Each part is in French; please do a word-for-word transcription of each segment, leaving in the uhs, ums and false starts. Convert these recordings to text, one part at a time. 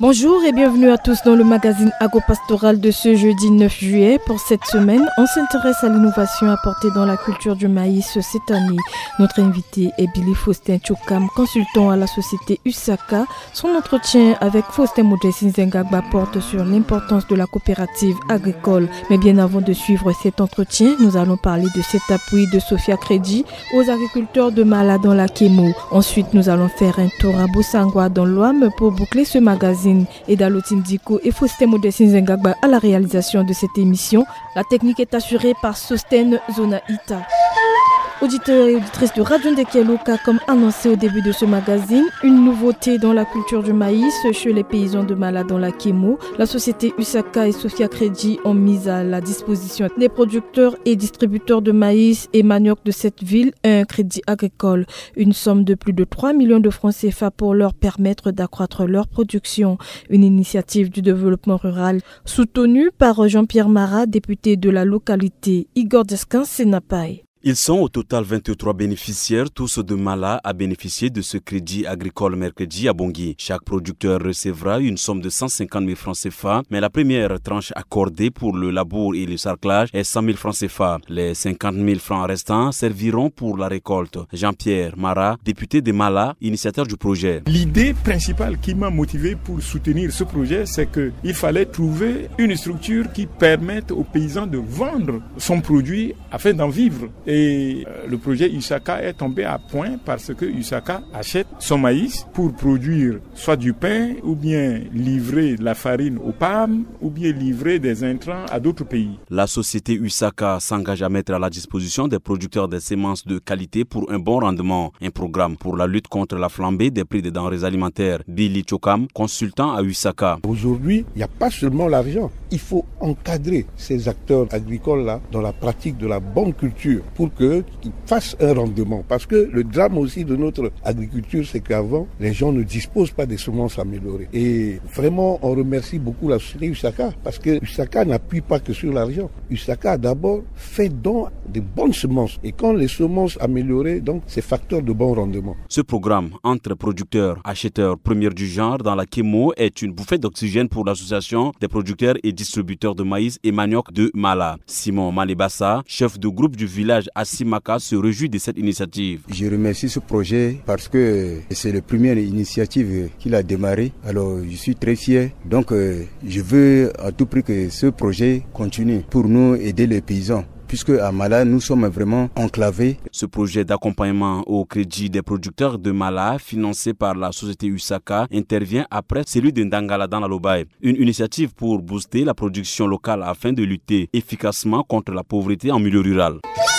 Bonjour et bienvenue à tous dans le magazine agropastoral de ce jeudi neuf juillet. Pour cette semaine, on s'intéresse à l'innovation apportée dans la culture du maïs cette année. Notre invité est Billy Faustin Chokam, consultant à la société Usaka. Son entretien avec Faustin Modeste Nzengagba porte sur l'importance de la coopérative agricole. Mais bien avant de suivre cet entretien, nous allons parler de cet appui de Sophia Crédit aux agriculteurs de Mala dans la Kémo. Ensuite, nous allons faire un tour à Boussangwa dans l'Ouam pour boucler ce magazine. Et Dalotine Diko et Faustin Modeste Nzengagba à la réalisation de cette émission. La technique est assurée par Sosten Zonaïta. Auditeurs et auditrices de Radio Ndekeloka, comme annoncé au début de ce magazine, une nouveauté dans la culture du maïs chez les paysans de Mala dans la Kémo. La société Usaka et Sophia Crédit ont mis à la disposition des producteurs et distributeurs de maïs et manioc de cette ville un crédit agricole, une somme de plus de trois millions de francs C F A pour leur permettre d'accroître leur production. Une initiative du développement rural soutenue par Jean-Pierre Marat, député de la localité. Igor Descans, Sénapaï. Ils sont au total vingt-trois bénéficiaires, tous de Mala, à bénéficier de ce crédit agricole mercredi à Bangui. Chaque producteur recevra une somme de cent cinquante mille francs C F A, mais la première tranche accordée pour le labour et le sarclage est cent mille francs C F A. Les cinquante mille francs restants serviront pour la récolte. Jean-Pierre Marat, député de Mala, initiateur du projet. L'idée principale qui m'a motivé pour soutenir ce projet, c'est qu'il fallait trouver une structure qui permette aux paysans de vendre son produit afin d'en vivre. Et le projet Usaka est tombé à point parce que Usaka achète son maïs pour produire soit du pain ou bien livrer de la farine aux P A M ou bien livrer des intrants à d'autres pays. La société Usaka s'engage à mettre à la disposition des producteurs des semences de qualité pour un bon rendement. Un programme pour la lutte contre la flambée des prix des denrées alimentaires. Billy Chokam, consultant à Usaka. Aujourd'hui, il n'y a pas seulement l'argent. Il faut encadrer ces acteurs agricoles-là dans la pratique de la bonne culture pour qu'ils fassent un rendement. Parce que le drame aussi de notre agriculture, c'est qu'avant, les gens ne disposent pas des semences améliorées. Et vraiment, on remercie beaucoup la société Usaka, parce que Usaka n'appuie pas que sur l'argent. Usaka a d'abord fait don de bonnes semences. Et quand les semences améliorées, donc, c'est facteur de bon rendement. Ce programme entre producteurs, acheteurs, premiers du genre dans la Kémo est une bouffée d'oxygène pour l'association des producteurs et distributeurs de maïs et manioc de Mala. Simon Malibassa, chef de groupe du village Asimaka, se réjouit de cette initiative. Je remercie ce projet parce que c'est la première initiative qu'il a démarré. Alors je suis très fier. Donc je veux à tout prix que ce projet continue pour nous aider les paysans. Puisque à Mala, nous sommes vraiment enclavés. Ce projet d'accompagnement au crédit des producteurs de Mala, financé par la société Usaka, intervient après celui de Ndangala dans la Lobaye. Une initiative pour booster la production locale afin de lutter efficacement contre la pauvreté en milieu rural.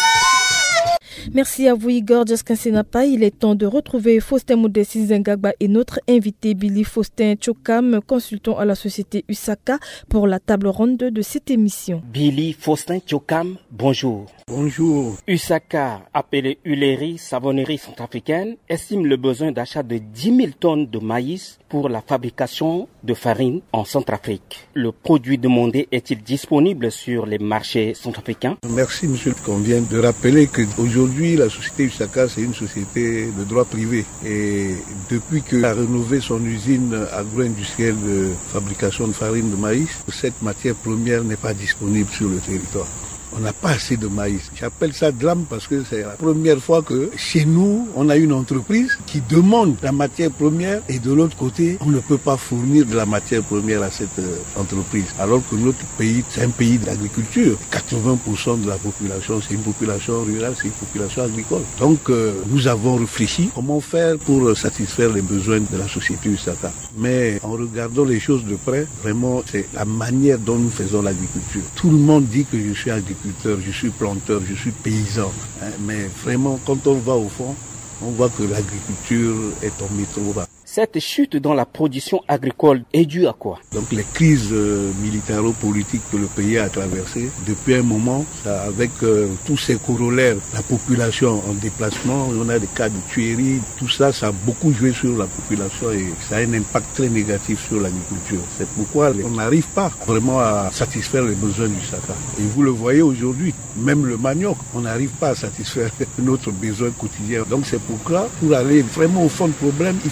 Merci à vous Igor Descans-Sénapaï. Il est temps de retrouver Faustin Modeste Nzengagba et notre invité Billy Faustin Chokam, consultant à la société Usaka, pour la table ronde de cette émission. Billy Faustin Chokam, bonjour. Bonjour. Usaka, appelée Huilerie Savonnerie Centrafricaine, estime le besoin d'achat de dix mille tonnes de maïs pour la fabrication de farine en Centrafrique. Le produit demandé est-il disponible sur les marchés centrafricains? Merci monsieur. On vient de rappeler qu'aujourd'hui la société Usaka c'est une société de droit privé et depuis qu'elle a rénové son usine agro-industrielle de fabrication de farine de maïs, cette matière première n'est pas disponible sur le territoire. On n'a pas assez de maïs. J'appelle ça drame parce que c'est la première fois que chez nous, on a une entreprise qui demande la matière première et de l'autre côté, on ne peut pas fournir de la matière première à cette entreprise. Alors que notre pays, c'est un pays d'agriculture. quatre-vingts pour cent de la population, c'est une population rurale, c'est une population agricole. Donc, euh, nous avons réfléchi comment faire pour satisfaire les besoins de la société Usaka. Mais en regardant les choses de près, vraiment, c'est la manière dont nous faisons l'agriculture. Tout le monde dit que je suis agriculteur. Je suis planteur, je suis paysan. Hein, mais vraiment, quand on va au fond, on voit que l'agriculture est tombée trop bas. Cette chute dans la production agricole est due à quoi? Donc les crises euh, militaro-politiques que le pays a traversées depuis un moment, ça, avec euh, tous ces corollaires, la population en déplacement, on a des cas de tuerie, tout ça, ça a beaucoup joué sur la population et ça a un impact très négatif sur l'agriculture. C'est pourquoi on n'arrive pas vraiment à satisfaire les besoins du Saka. Et vous le voyez aujourd'hui, même le manioc, on n'arrive pas à satisfaire notre besoin quotidien. Donc c'est pourquoi, pour aller vraiment au fond du problème, il fallait reprendre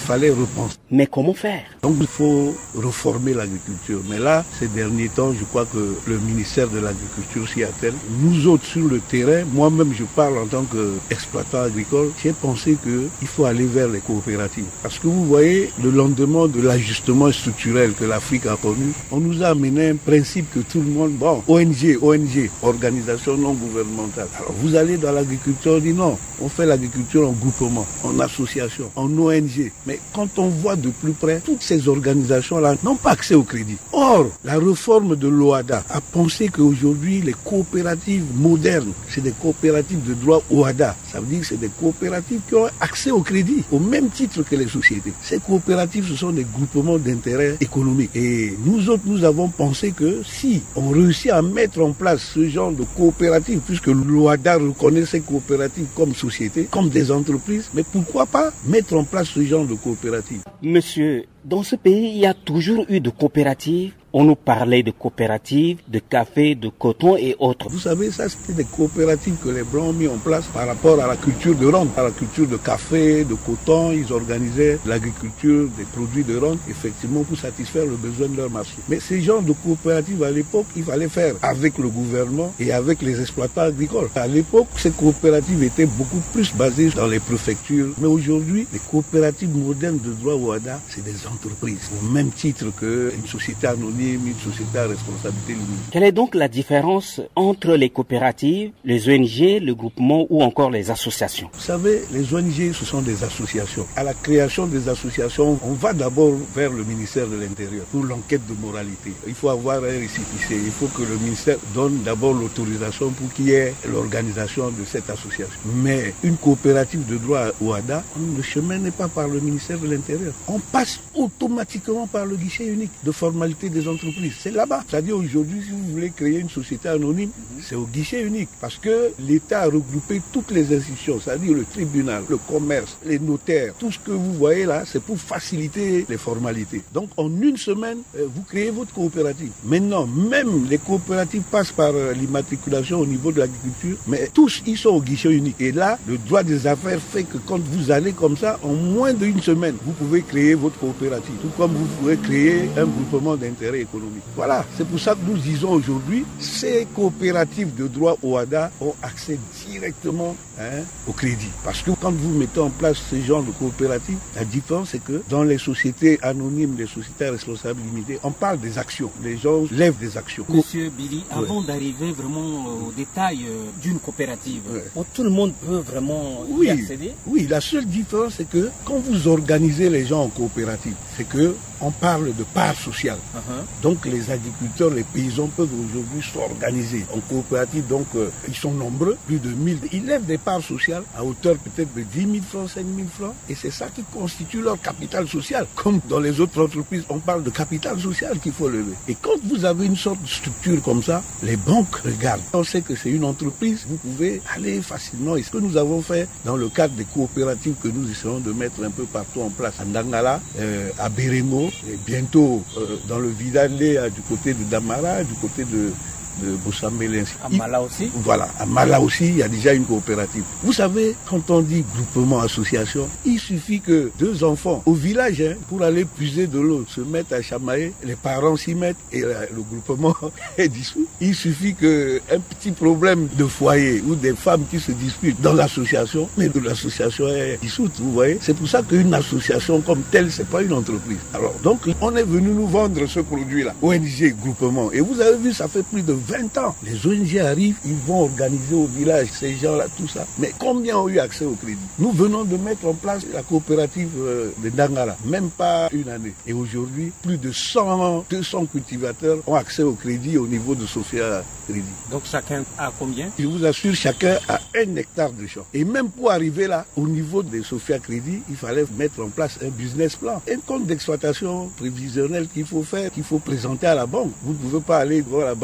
penser. Mais comment faire? Donc il faut reformer l'agriculture. Mais là, ces derniers temps, je crois que le ministère de l'Agriculture s'y attelle. Nous autres sur le terrain, moi-même je parle en tant qu'exploitant agricole, j'ai pensé qu'il faut aller vers les coopératives. Parce que vous voyez, le lendemain de l'ajustement structurel que l'Afrique a connu, on nous a amené un principe que tout le monde, bon, O N G, O N G, organisation non gouvernementale. Alors vous allez dans l'agriculture, on dit non, on fait l'agriculture en groupement, en association, en O N G. Mais quand on voit de plus près, toutes ces organisations-là n'ont pas accès au crédit. Or, la réforme de l'O A D A a pensé qu'aujourd'hui, les coopératives modernes, c'est des coopératives de droit O A D A. Ça veut dire que c'est des coopératives qui ont accès au crédit, au même titre que les sociétés. Ces coopératives, ce sont des groupements d'intérêt économique. Et nous autres, nous avons pensé que si on réussit à mettre en place ce genre de coopératives, puisque l'O A D A reconnaît ces coopératives comme sociétés, comme des entreprises, mais pourquoi pas mettre en place ce genre de coopératives? Monsieur, dans ce pays, il y a toujours eu de coopératives. On nous parlait de coopératives, de café, de coton et autres. Vous savez, ça c'était des coopératives que les Blancs ont mis en place par rapport à la culture de rente, à la culture de café, de coton. Ils organisaient l'agriculture des produits de rente, effectivement, pour satisfaire le besoin de leur marché. Mais ces genres de coopératives, à l'époque, il fallait faire avec le gouvernement et avec les exploitants agricoles. À l'époque, ces coopératives étaient beaucoup plus basées dans les préfectures. Mais aujourd'hui, les coopératives modernes de droit O A D A, c'est des entreprises, au même titre qu'une société anonyme, une société à responsabilité limitée. Quelle est donc la différence entre les coopératives, les O N G, le groupement ou encore les associations? Vous savez, les O N G, ce sont des associations. À la création des associations, on va d'abord vers le ministère de l'Intérieur pour l'enquête de moralité. Il faut avoir un récépissé. Il faut que le ministère donne d'abord l'autorisation pour qu'il y ait l'organisation de cette association. Mais une coopérative de droit O A D A, le chemin n'est pas par le ministère de l'Intérieur. On passe automatiquement par le guichet unique de formalité des entreprises. C'est là-bas. C'est-à-dire aujourd'hui, si vous voulez créer une société anonyme, c'est au guichet unique. Parce que l'État a regroupé toutes les institutions, c'est-à-dire le tribunal, le commerce, les notaires. Tout ce que vous voyez là, c'est pour faciliter les formalités. Donc en une semaine, vous créez votre coopérative. Maintenant, même les coopératives passent par l'immatriculation au niveau de l'agriculture, mais tous, ils sont au guichet unique. Et là, le droit des affaires fait que quand vous allez comme ça, en moins d'une semaine, vous pouvez créer votre coopérative. Tout comme vous pouvez créer un groupement d'intérêt économique. Voilà, c'est pour ça que nous disons aujourd'hui, ces coopératives de droit O A D A ont accès directement hein, au crédit. Parce que quand vous mettez en place ce genre de coopératives, la différence c'est que dans les sociétés anonymes, les sociétés à responsabilité limitée, on parle des actions. Les gens lèvent des actions. Monsieur Billy, avant ouais. d'arriver vraiment au détail d'une coopérative, ouais. où tout le monde peut vraiment oui, y accéder? Oui, la seule différence c'est que quand vous organisez les gens en coopérative, c'est que on parle de part sociale. Uh-huh. Donc les agriculteurs, les paysans peuvent aujourd'hui s'organiser en coopérative. Donc euh, ils sont nombreux, plus de mille. Ils lèvent des parts sociales à hauteur peut-être de dix mille francs, cinq mille francs. Et c'est ça qui constitue leur capital social. Comme dans les autres entreprises, on parle de capital social qu'il faut lever. Et quand vous avez une sorte de structure comme ça, les banques regardent. On sait que c'est une entreprise, vous pouvez aller facilement. Et ce que nous avons fait dans le cadre des coopératives que nous essayons de mettre un peu partout en place, à Ndangala, euh, à Bérémo, et bientôt euh, dans le Vidalé, du côté de Damara, du côté de, de Bossamélé. À Mala aussi? Voilà, à Mala aussi, il y a déjà une coopérative. Vous savez, quand on dit groupement, association, il suffit que deux enfants au village, hein, pour aller puiser de l'eau, se mettent à chamailler, les parents s'y mettent et euh, le groupement est dissous. Il suffit qu'un petit problème de foyer ou des femmes qui se disputent dans l'association, mais l'association est dissoute, vous voyez. C'est pour ça qu'une association comme telle, c'est pas une entreprise. Alors, donc, on est venu nous vendre ce produit-là, O N G, groupement. Et vous avez vu, ça fait plus de vingt ans. Les O N G arrivent, ils vont organiser au village ces gens-là, tout ça. Mais combien ont eu accès au crédit? Nous venons de mettre en place la coopérative de Ndangala, même pas une année. Et aujourd'hui, plus de cent, deux cents cultivateurs ont accès au crédit au niveau de Sophia Crédit. Donc chacun a combien? Je vous assure, chacun a un hectare de champ. Et même pour arriver là, au niveau de Sophia Crédit, il fallait mettre en place un business plan, un compte d'exploitation prévisionnel qu'il faut faire, qu'il faut présenter à la banque. Vous ne pouvez pas aller voir la banque et dire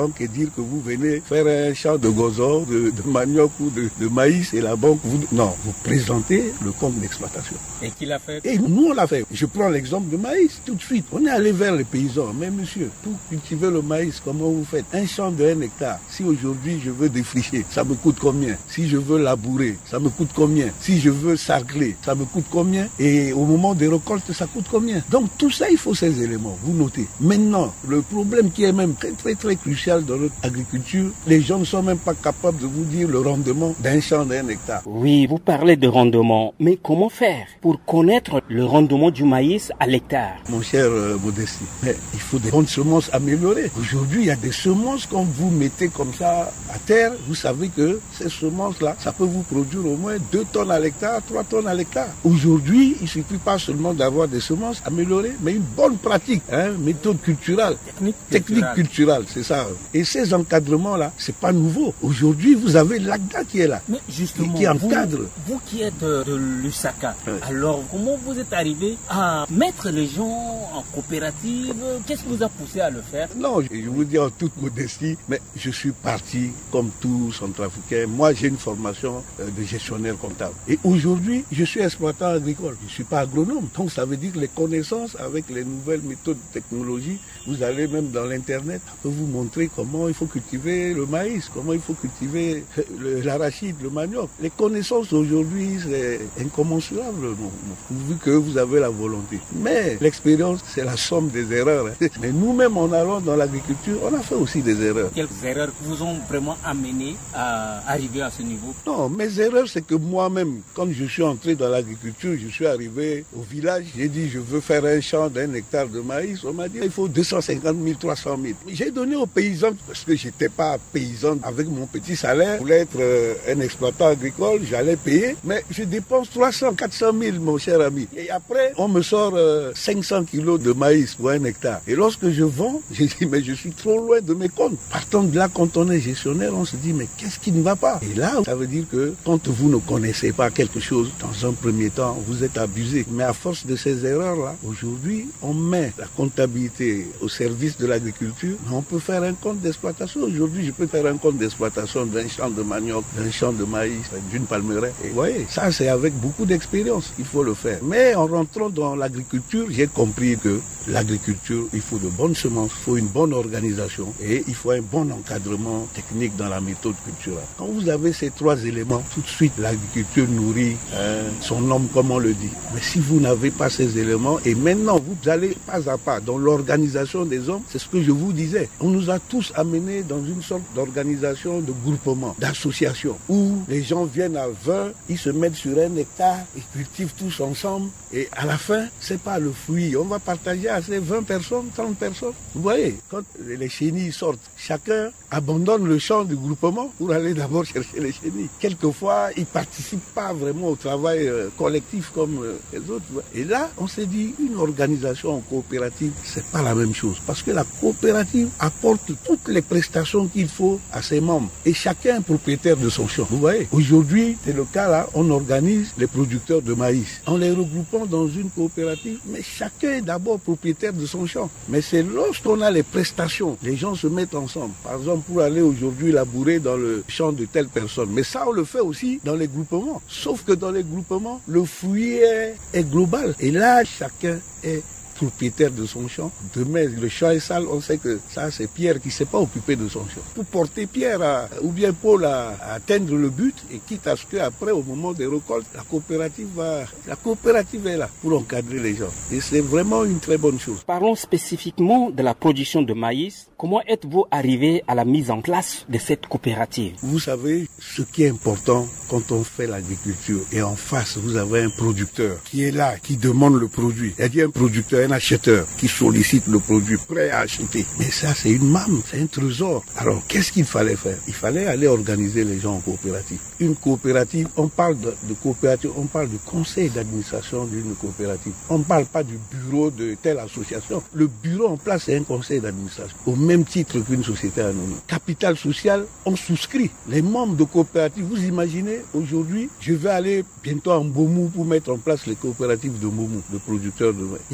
dire que vous venez faire un champ de gazon, de, de manioc ou de, de maïs et la banque vous... Non, vous présentez le compte d'exploitation. Et qui l'a fait? Et nous on l'a fait. Je prends l'exemple de maïs tout de suite. On est allé vers les paysans. Mais monsieur, pour cultiver le maïs, comment vous faites? Un champ de un hectare. Si aujourd'hui je veux défricher, ça me coûte combien? Si je veux labourer, ça me coûte combien? Si je veux sarcler, ça me coûte combien? Et au moment des récoltes, ça coûte combien? Donc tout ça, il faut ces éléments. Vous notez. Maintenant, le problème qui est même très très très crucial dans notre agriculture, les gens ne sont même pas capables de vous dire le rendement d'un champ d'un hectare. Oui, vous parlez de rendement, mais comment faire pour connaître le rendement du maïs à l'hectare? Mon cher euh, Modestie, mais il faut des bonnes semences améliorées. Aujourd'hui, il y a des semences quand vous mettez comme ça à terre, vous savez que ces semences-là, ça peut vous produire au moins deux tonnes à l'hectare, trois tonnes à l'hectare. Aujourd'hui, il ne suffit pas seulement d'avoir des semences améliorées, mais une bonne pratique, hein, méthode culturelle, technique, technique culturelle, c'est ça. Et ces encadrements-là, c'est pas nouveau. Aujourd'hui, vous avez l'A C D A qui est là, mais justement, qui encadre. Vous, vous qui êtes de, de Lusaka, ouais. Alors comment vous êtes arrivé à mettre les gens en coopérative? Qu'est-ce qui vous a poussé à le faire? Non, je vous dis en toute modestie, mais je suis parti comme tout Centrafricain. Moi, j'ai une formation de gestionnaire comptable. Et aujourd'hui, je suis exploitant agricole. Je ne suis pas agronome. Donc, ça veut dire que les connaissances avec les nouvelles méthodes de technologie, vous allez même dans l'Internet, ça peut vous montrer comment il faut cultiver le maïs, comment il faut cultiver l'arachide, le manioc. Les connaissances aujourd'hui, c'est incommensurable, pourvu que vous avez la volonté. Mais l'expérience, c'est la somme des erreurs. Mais nous-mêmes, en allant dans l'agriculture, on a fait aussi des erreurs. Quelles erreurs vous ont vraiment amené à arriver à ce niveau? Non, mes erreurs, c'est que moi-même, quand je suis entré dans l'agriculture, je suis arrivé au village, j'ai dit, je veux faire un champ d'un hectare de maïs. On m'a dit, il faut deux cent cinquante mille, trois cent mille. J'ai donné aux paysans, parce que je n'étais pas paysan avec mon petit salaire. Je voulais être euh, un exploitant agricole, j'allais payer, mais je dépense trois cents, quatre cent mille, mon cher ami. Et après, on me sort euh, cinq cents kilos de maïs pour un hectare. Et lorsque je vends, j'ai dit, mais je suis trop loin de mes comptes. Partant de là, quand on est gestionnaire, on se dit, mais qu'est-ce qui ne va pas? Et là, ça veut dire que quand vous ne connaissez pas quelque chose, dans un premier temps, vous êtes abusé. Mais à force de ces erreurs-là, aujourd'hui, on met la comptabilité au service de l'agriculture, mais on peut faire un compte d'exploitation. Aujourd'hui, je peux faire un compte d'exploitation d'un champ de manioc, d'un champ de maïs, d'une palmeraie. Et vous voyez, ça, c'est avec beaucoup d'expérience qu'il faut le faire. Mais en rentrant dans l'agriculture, j'ai compris que l'agriculture, il faut de bonnes semences, il faut une bonne organisation et il faut un bon encadrement technique dans la méthode culturelle. Quand vous avez ces trois éléments, tout de suite, l'agriculture nourrit hein, son homme, comme on le dit. Mais si vous n'avez pas ces éléments, et maintenant, vous allez pas à pas dans l'organisation des hommes, c'est ce que je vous disais. On nous a tous amenés dans une sorte d'organisation, de groupement, d'association, où les gens viennent à vingt, ils se mettent sur un hectare, ils cultivent tous ensemble, et à la fin, c'est pas le fruit. On va partager à ces vingt personnes, trente personnes. Vous voyez, quand les chenilles sortent, chacun abandonne le champ du groupement pour aller d'abord chercher les chenilles. Quelquefois, ils participent pas vraiment au travail euh, collectif comme euh, les autres. Et là, on s'est dit, une organisation en coopérative, c'est pas la même chose. Parce que la coopérative apporte toutes les prestations qu'il faut à ses membres. Et chacun est propriétaire de son champ. Vous voyez, aujourd'hui, c'est le cas là, on organise les producteurs de maïs. En les regroupant dans une coopérative, mais chacun est d'abord propriétaire de son champ. Mais c'est lorsqu'on a les prestations, les gens se mettent ensemble. Par exemple, pour aller aujourd'hui labourer dans le champ de telle personne. Mais ça, on le fait aussi dans les groupements. Sauf que dans les groupements, le fruit est, est global. Et là, chacun est propriétaire de son champ. Demain, le champ est sale, on sait que ça, c'est Pierre qui ne s'est pas occupé de son champ. Pour porter Pierre à, ou bien Paul à, à atteindre le but, et quitte à ce qu'après, au moment des récoltes, la coopérative va, la coopérative est là pour encadrer les gens. Et c'est vraiment une très bonne chose. Parlons spécifiquement de la production de maïs. Comment êtes-vous arrivé à la mise en place de cette coopérative? Vous savez, ce qui est important quand on fait l'agriculture, et en face, vous avez un producteur qui est là, qui demande le produit. Il y a un producteur, un acheteur qui sollicite le produit prêt à acheter. Mais ça, c'est une manne, c'est un trésor. Alors, qu'est-ce qu'il fallait faire? Il fallait aller organiser les gens en coopérative. Une coopérative, on parle de, de coopérative, on parle du conseil d'administration d'une coopérative. On ne parle pas du bureau de telle association. Le bureau en place, c'est un conseil d'administration. Au même titre qu'une société anonyme. Capital social, on souscrit. Les membres de coopérative, vous imaginez, aujourd'hui, je vais aller bientôt en Mbomou pour mettre en place les coopératives de Mbomou, de producteurs de maïs. Il y a plus de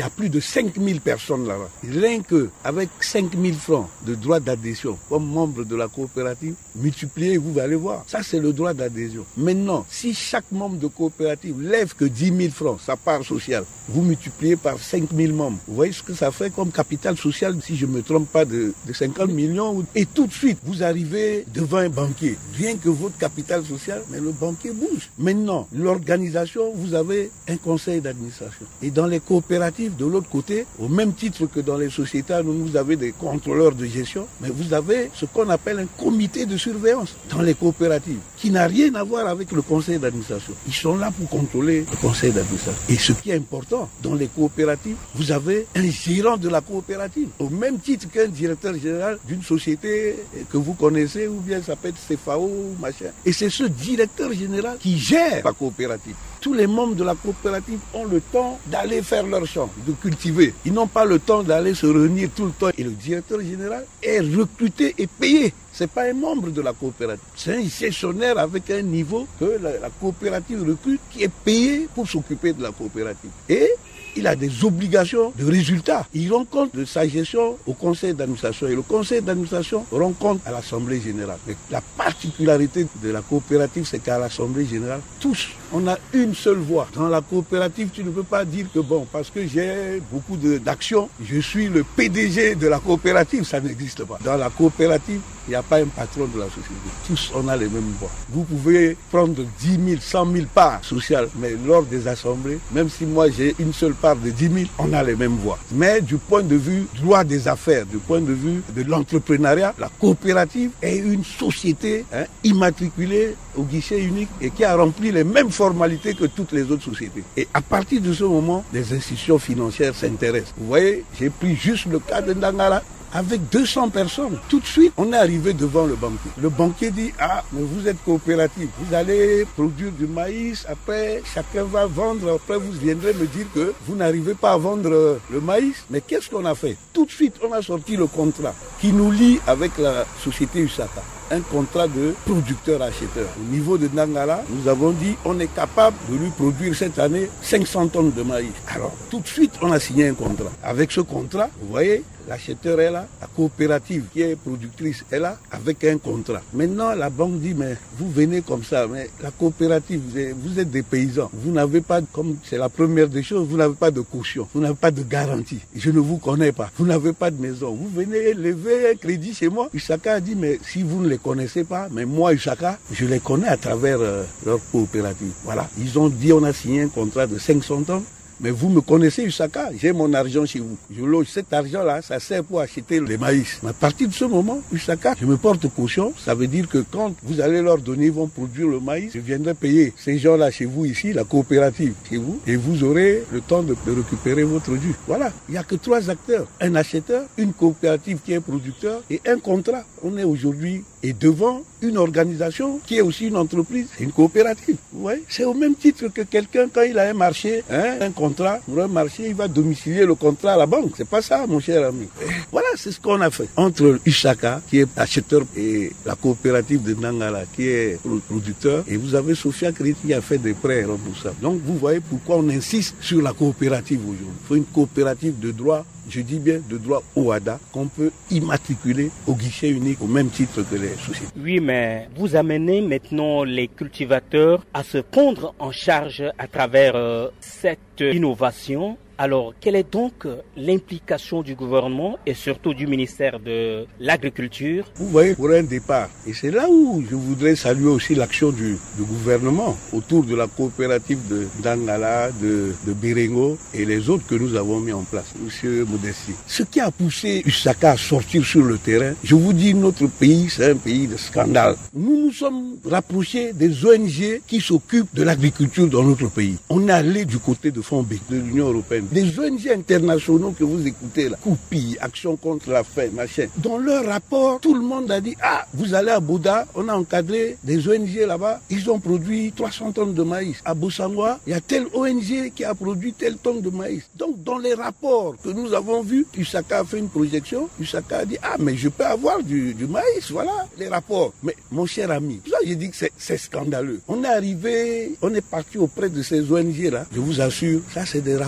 cinq mille personnes là-bas. Rien que avec cinq mille francs de droit d'adhésion comme membre de la coopérative, multipliez, vous allez voir. Ça, c'est le droit d'adhésion. Maintenant, si chaque membre de coopérative lève que dix mille francs, sa part sociale, vous multipliez par cinq mille membres. Vous voyez ce que ça fait comme capital social, si je ne me trompe pas, de, de cinquante millions. Et tout de suite, vous arrivez devant un banquier. Rien que votre capital social, mais le banquier bouge. Maintenant, l'organisation, vous avez un conseil d'administration. Et dans les coopératives, de l'autre côté, au même titre que dans les sociétés, nous, vous avez des contrôleurs de gestion, mais vous avez ce qu'on appelle un comité de surveillance dans les coopératives, qui n'a rien à voir avec le conseil d'administration. Ils sont là pour contrôler le conseil d'administration. Et ce qui est important, dans les coopératives, vous avez un gérant de la coopérative, au même titre qu'un directeur général d'une société que vous connaissez, ou bien ça peut être C F A O, machin. Et c'est ce directeur général qui gère la coopérative. Tous les membres de la coopérative ont le temps d'aller faire leur champ, de cultiver. Ils n'ont pas le temps d'aller se réunir tout le temps. Et le directeur général est recruté et payé. C'est pas un membre de la coopérative. C'est un gestionnaire avec un niveau que la, la coopérative recrute, qui est payé pour s'occuper de la coopérative. Et il a des obligations de résultats. Il rend compte de sa gestion au conseil d'administration. Et le conseil d'administration rend compte à l'Assemblée générale. Mais la particularité de la coopérative, c'est qu'à l'Assemblée générale, tous, on a une seule voix. Dans la coopérative, tu ne peux pas dire que bon, parce que j'ai beaucoup d'actions, je suis le P D G de la coopérative. Ça n'existe pas. Dans la coopérative, il n'y a pas un patron de la société. Tous, on a les mêmes voix. Vous pouvez prendre dix mille, cent mille parts sociales, mais lors des assemblées, même si moi j'ai une seule part de dix mille, on a les mêmes voix. Mais du point de vue droit des affaires, du point de vue de l'entrepreneuriat, la coopérative est une société hein, immatriculée au guichet unique et qui a rempli les mêmes formalités que toutes les autres sociétés. Et à partir de ce moment, les institutions financières s'intéressent. Vous voyez, j'ai pris juste le cas de Ndangala. Avec deux cents personnes, tout de suite, on est arrivé devant le banquier. Le banquier dit, ah, mais vous êtes coopérative, vous allez produire du maïs, après chacun va vendre, après vous viendrez me dire que vous n'arrivez pas à vendre le maïs. Mais qu'est-ce qu'on a fait? Tout de suite, on a sorti le contrat qui nous lie avec la société Usaka. Un contrat de producteur-acheteur. Au niveau de Ndangala, nous avons dit on est capable de lui produire cette année cinq cents tonnes de maïs. Alors, tout de suite, on a signé un contrat. Avec ce contrat, vous voyez, l'acheteur est là, la coopérative qui est productrice est là, avec un contrat. Maintenant, la banque dit, mais vous venez comme ça, mais la coopérative, vous êtes des paysans. Vous n'avez pas, comme c'est la première des choses, vous n'avez pas de caution, vous n'avez pas de garantie. Je ne vous connais pas, vous n'avez pas de maison. Vous venez lever un crédit chez moi. Usaka a dit, mais si vous ne les connaissez pas, mais moi, Usaka, je les connais à travers euh, leur coopérative. Voilà. Ils ont dit, on a signé un contrat de cinq cents tonnes. Mais vous me connaissez, Usaka, j'ai mon argent chez vous. Je loge cet argent-là, ça sert pour acheter le maïs. Mais à partir de ce moment, Usaka, je me porte caution. Ça veut dire que quand vous allez leur donner, ils vont produire le maïs, je viendrai payer ces gens-là chez vous ici, la coopérative chez vous, et vous aurez le temps de, de récupérer votre dû. Voilà, il n'y a que trois acteurs. Un acheteur, une coopérative qui est producteur et un contrat. On est aujourd'hui et devant une organisation qui est aussi une entreprise, une coopérative. Vous voyez, c'est au même titre que quelqu'un, quand il a un marché, hein, un contrat, pour un marché, il va domicilier le contrat à la banque. C'est pas ça, mon cher ami. Et voilà, c'est ce qu'on a fait. Entre Usaka, qui est acheteur, et la coopérative de Ndangala, qui est producteur, et vous avez Sophia Crédit qui a fait des prêts remboursables. Donc, vous voyez pourquoi on insiste sur la coopérative aujourd'hui. Il faut une coopérative de droit, je dis bien de droit O A D A, qu'on peut immatriculer au guichet unique au même titre que les sociétés. Oui, mais vous amenez maintenant les cultivateurs à se prendre en charge à travers euh, cette innovation. Alors, quelle est donc l'implication du gouvernement et surtout du ministère de l'Agriculture? Vous voyez, pour un départ, et c'est là où je voudrais saluer aussi l'action du, du gouvernement autour de la coopérative de Ndangala, de, de Birengo et les autres que nous avons mis en place, Monsieur Modesti. Ce qui a poussé Usaka à sortir sur le terrain, je vous dis, notre pays, c'est un pays de scandale. Nous nous sommes rapprochés des O N G qui s'occupent de l'agriculture dans notre pays. On est allé du côté de Fonds B, de l'Union européenne. Des O N G internationaux que vous écoutez là, Coupi, Action contre la faim, machin. Dans leur rapport, tout le monde a dit, ah, vous allez à Bouddha, on a encadré des O N G là-bas, ils ont produit trois cents tonnes de maïs. À Bossangwa, il y a tel O N G qui a produit telle tonne de maïs. Donc, dans les rapports que nous avons vus, Usaka a fait une projection, Usaka a dit, ah, mais je peux avoir du, du maïs, voilà, les rapports. Mais, mon cher ami, ça, j'ai dit que c'est scandaleux. On est arrivé, on est parti auprès de ces O N G là, je vous assure, ça c'est des rapports français.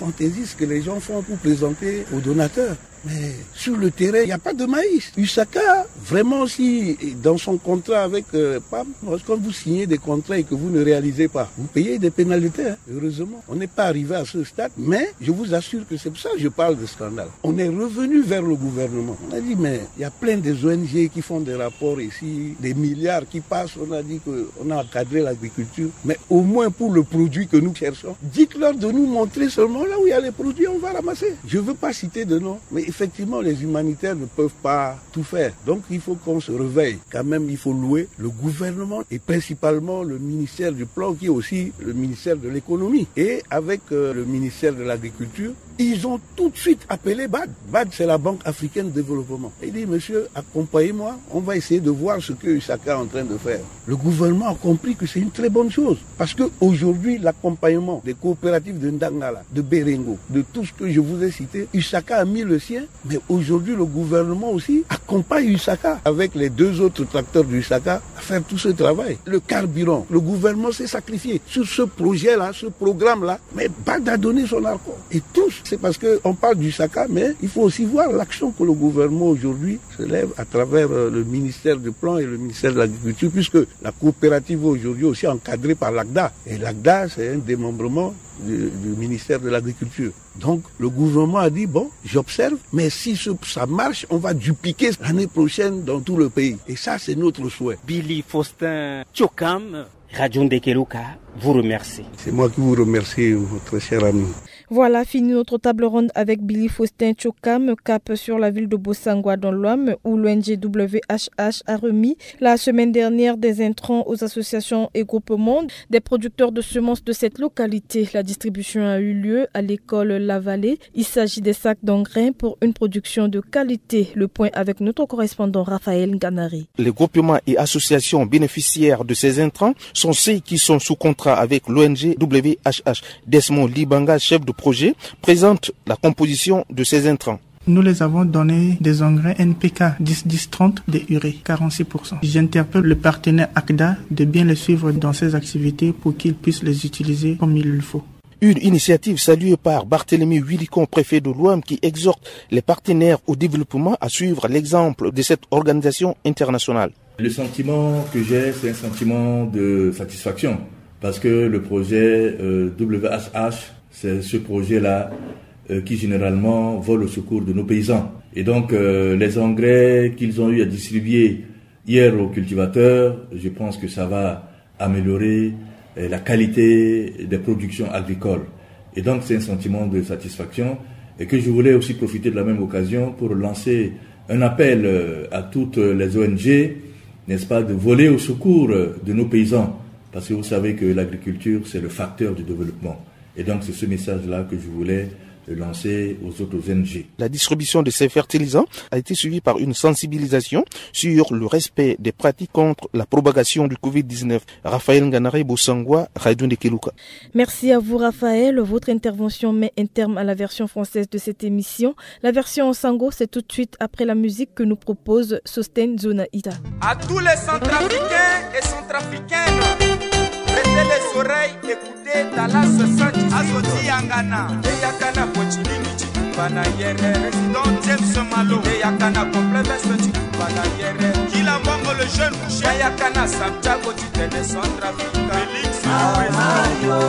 fantaisistes que les gens font pour présenter aux donateurs. Mais sur le terrain, il n'y a pas de maïs. Lusaka, vraiment, si dans son contrat avec euh, P A M, quand vous signez des contrats et que vous ne réalisez pas, vous payez des pénalités, hein, heureusement. On n'est pas arrivé à ce stade, mais je vous assure que c'est pour ça que je parle de scandale. On est revenu vers le gouvernement. On a dit, mais il y a plein des O N G qui font des rapports ici, des milliards qui passent. On a dit qu'on a encadré l'agriculture, mais au moins pour le produit que nous cherchons, dites-leur de nous montrer seulement là où il y a les produits, on va ramasser. Je ne veux pas citer de nom, mais effectivement, les humanitaires ne peuvent pas tout faire. Donc, il faut qu'on se réveille. Quand même, il faut louer le gouvernement et principalement le ministère du Plan, qui est aussi le ministère de l'économie. Et avec euh, le ministère de l'Agriculture, ils ont tout de suite appelé B A D. B A D, c'est la Banque africaine de développement. Il dit, monsieur, accompagnez-moi, on va essayer de voir ce que Lusaka est en train de faire. Le gouvernement a compris que c'est une très bonne chose. Parce qu'aujourd'hui, l'accompagnement des coopératives de Ndangala, de Berengo, de tout ce que je vous ai cité, Lusaka a mis le sien. Mais aujourd'hui, le gouvernement aussi accompagne Lusaka avec les deux autres tracteurs du Lusaka à faire tout ce travail. Le carburant, le gouvernement s'est sacrifié sur ce projet-là, ce programme-là. Mais B A D a donné son accord. Et tous, c'est parce qu'on parle du Lusaka, mais il faut aussi voir l'action que le gouvernement aujourd'hui se lève à travers le ministère du Plan et le ministère de l'Agriculture, puisque la coopérative aujourd'hui est aussi encadrée par l'A C D A. Et l'A C D A, c'est un démembrement du, du ministère de l'Agriculture. Donc le gouvernement a dit, bon, j'observe, mais si ce, ça marche, on va dupliquer l'année prochaine dans tout le pays. Et ça, c'est notre souhait. Billy Faustin Tchokam, Radio Ndekeluka, vous remercie. C'est moi qui vous remercie, votre cher ami. Voilà, fini notre table ronde avec Billy Faustin Tchokam, cap sur la ville de Bosangwa dans l'Ouam, où l'O N G W H H a remis la semaine dernière des intrants aux associations et groupements des producteurs de semences de cette localité. La distribution a eu lieu à l'école La Vallée. Il s'agit des sacs d'engrais pour une production de qualité. Le point avec notre correspondant Raphaël Ganari. Les groupements et associations bénéficiaires de ces intrants sont ceux qui sont sous contrat avec l'O N G W H H. Desmond Libanga, chef de projet, présente la composition de ces intrants. Nous les avons donné des engrais N P K dix dix trente de urée, quarante-six pour cent. J'interpelle le partenaire A C D A de bien les suivre dans ses activités pour qu'ils puissent les utiliser comme il le faut. Une initiative saluée par Barthélemy Willicon, préfet de l'Ouam, qui exhorte les partenaires au développement à suivre l'exemple de cette organisation internationale. Le sentiment que j'ai, c'est un sentiment de satisfaction parce que le projet euh, W H H, c'est ce projet-là euh, qui généralement vole au secours de nos paysans. Et donc euh, les engrais qu'ils ont eu à distribuer hier aux cultivateurs, je pense que ça va améliorer euh, la qualité des productions agricoles. Et donc c'est un sentiment de satisfaction et que je voulais aussi profiter de la même occasion pour lancer un appel euh, à toutes les O N G, n'est-ce pas, de voler au secours de nos paysans. Parce que vous savez que l'agriculture, c'est le facteur du développement. Et donc, c'est ce message-là que je voulais lancer aux autres O N G. La distribution de ces fertilisants a été suivie par une sensibilisation sur le respect des pratiques contre la propagation du covid dix-neuf. Raphaël Nganare, Bosangwa, Radio Ndekeluka. Merci à vous, Raphaël. Votre intervention met un terme à la version française de cette émission. La version en sango, c'est tout de suite après la musique que nous propose Sosten Zona Ita. À tous les centrafricains et centrafricaines, mettez les oreilles, écoutez Talas Santi Azoti Yangana, Yakana Pochilini Chikubana Yere, Président James Malo, Yakana Complexe Chikubana Yere, Kila Mongo le jeune boucher, Yakana Santiago Tite de Centrafrica, Félix Amayo,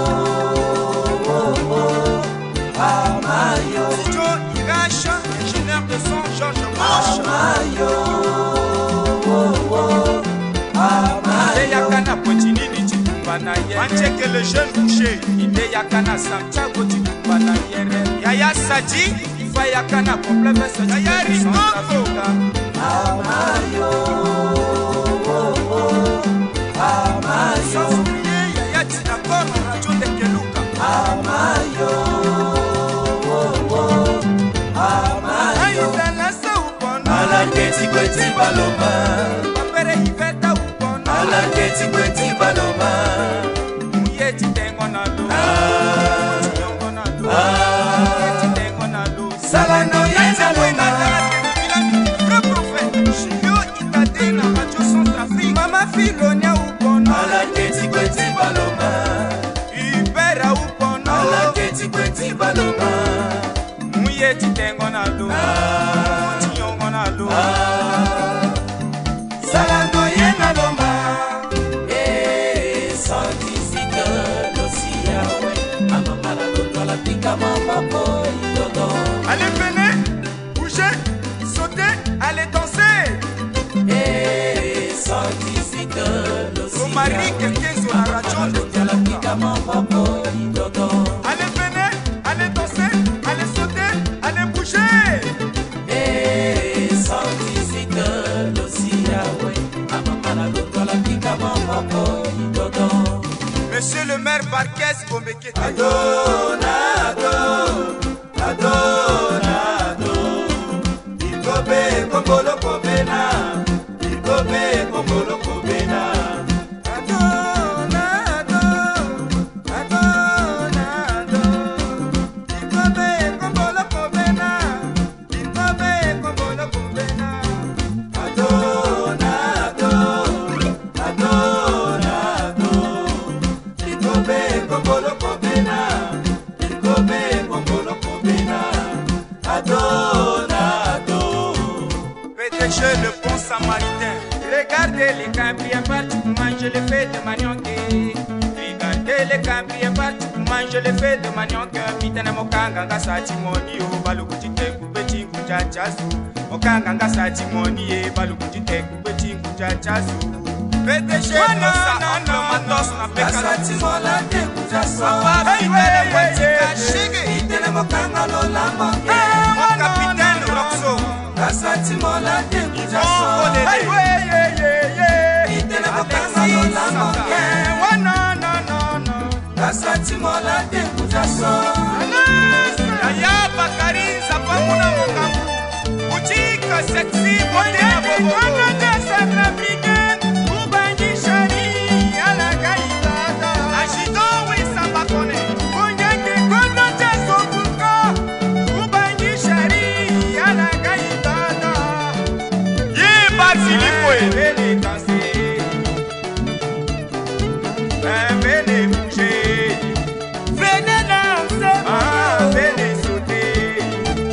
Amayo, Joe Iracha, ingénieur de son Georges March, Amayo, Amayo, Yakana Pochilini Mancheke le jeune boucher, Ide Yakana Santiago Chikubana Yere, Yaya Saji, Ifa Yakana Complexe Yaya Rinoko, Amayo, Amayo, sans oublier Yaya Tinakoma, Radio Ndekeluka, Amayo, Amayo, Aïda Nasa Upono, Alaketi Kweti Baloma, Papere Iveta Upono, Alaketi Kweti Baloma, Muyeti Tengonado, Tengonado, Salano Yaya Wena, le prophète, Chio Itadena, Radio Centrafrique, Mama Filonia Upono, Alaketi Kweti Baloma, Ibera Upono, Alaketi Kweti Baloma. tengonado Tiongonado Salando yena loma Eh Santisika Losia we Amamara loto la tika mambo Idodo Allez venez Bougez Sautez Allez danser Eh Santisika Losia we Mari quelqu'un sur la radio de la tika mambo Idodo Allez venez Allez danser Allez sauter Allez bouger Eh Santisika Losia we Amamara loto la tika mambo Idodo Monsieur le maire Barquez Bombeke Adonado Adonado Ikobe Kongolo Kobena Ikobe Kongolo Kobena Adonado Adonado Ikobe Kongolo Kobena Ikobe Kongolo Kobena Adonado Adonado Ikobe Kongolo Kobena Ikobe Kongolo Kobena Adonado P D G le bon samaritain. Regardez les cambriers partis pour manger les feux de manioc. Regardez les cambriers partis pour manger les feux de manioc. Mitana mokanga ngasati moni o balukuti te kubeti kujachasu. Mokanga ngasati moni e balukuti te kubeti kujachasu. P D G no sa no matos na bekasati mola te kujasu. Papa fidele mwatika shige itene mokanga lola monge. Mon capitaine Roxo Kasati mola te kujasu. Hey hey hey hey. Itene mokanga lola monge. No no no no. Kasati mola te kujasu. Yaya Bakari Zapamuna Mokabu. Uchika sexy bote na bobo. Kono jasa African. Ubangi shari ala gailada. Ajido we sabakone. Konyake kono jasa buka. Ubangi shari ala gailada. Ye Basili boy. Venez danser. Venez bouger. Venez danser. Ah, venez sauter.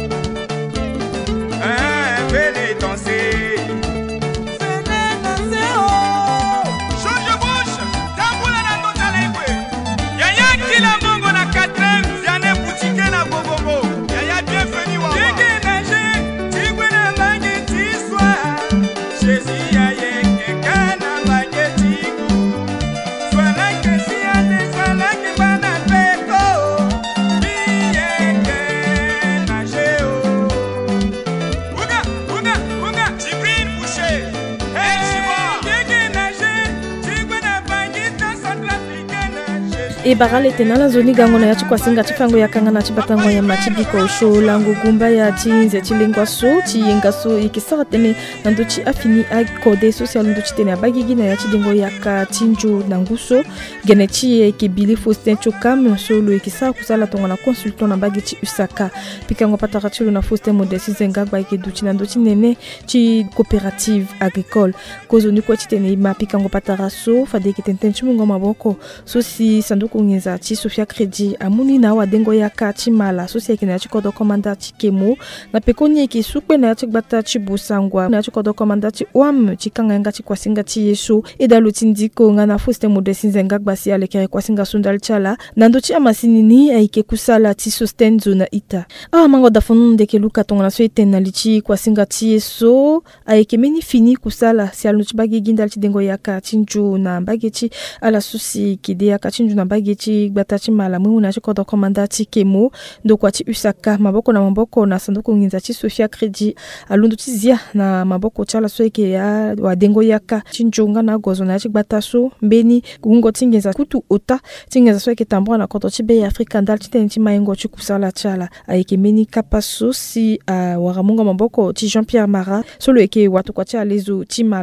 Ah, venez danser. Venez danser. Oh. Change de bouche. Tamboula na tota lengwe. Yaya kila mongo na quatrième. Ziane boutique na bobobo. Yaya bienvenue wa. Tige nage. Tigwe na bangi tiswa. Jésus yaye kekana bangi tigu. Swala ke siade swala ke bana peko. Biyeke nage o. Uga uga uga. Jibril Boucher. Hey Chiba. Tige nage. Tigwe na bangi ta Centrafricaine. E barale tena la zoni gango na yatu kwa singa chifango ya kanga na chibatango ya machibiko usho langu gumba ya chinze chilingwa so chiyenga so ikisara tene nandochi afini a kode social nandochi tene abagigi na yachi dingo ya ka chinjo nanguso genechi e kibili Faustin Chokam solo ikisara kusala tonga na consultant na bagichi usaka pikango patarachilo na Faustin Modesi Zengagba ikeduchi nandochi nene chi coopérative agricole kozo ni kwa chitene ima pikango pataraso fade kitentenchi mungo maboko so si sanduku ngeza chi Sofia Credit amuni na wadengo ya ka chimala so si ekena chi kodo komanda chi kemo na pekoni eki sukwe na chi gbata chi busangwa na chi kodo komanda chi wam chi kanga chi kwasinga chi yesu edalo tindiko ngana Faustin Modesi Zengagba si alekere kwasinga sundal chala nando chi amasinini aike kusala chi sosten zona ita ah mango da fonu ndeke luka tonga na so etena lichi kwasinga chi yesu aike meni fini kusala si alno chi bagi gindal chi dengo ya ka chinju na bagechi ala susi kide ya ka chinju na bagechi gbata chi mala mu na chi kodo komanda chi kemo ndo kwa chi usaka maboko na maboko na sanduku nginza chi Sofia Credit alundu chi zia na maboko chala so eke ya wadengo ya ka chinjonga na gozo na chi gbata so mbeni kungo tingeza kutu ota tingeza so eke tambwa na koto chi be Afrika ndal chi teni chi mayengo chi kusala chala aike meni kapaso si uh, waramunga maboko chi Jean-Pierre Mara solo eke watu kwa chi alezo chi mala